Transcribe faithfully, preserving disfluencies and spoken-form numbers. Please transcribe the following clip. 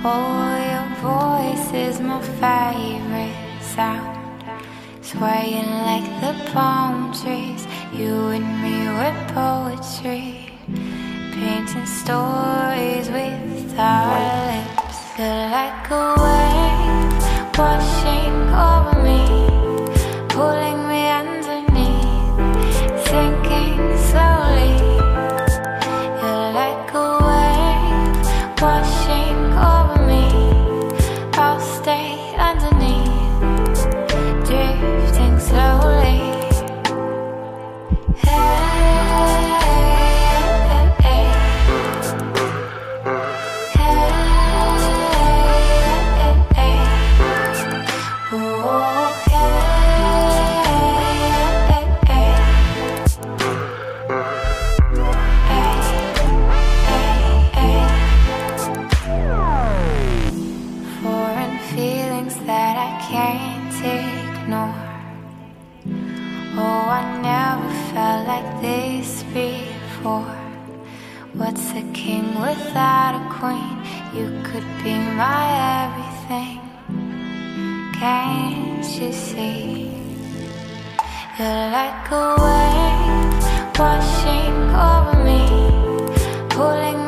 Oh, your voice is my favorite sound, swaying like the palm trees. You and me were poetry, painting stories with our lips. You're like a wave washing over me, pulling me underneath, sinking slowly. You're like a wave washing over me, I'll stay underneath, drifting slowly. What's a king without a queen? You could be my everything. Can't you see? You're like a wave washing over me, pulling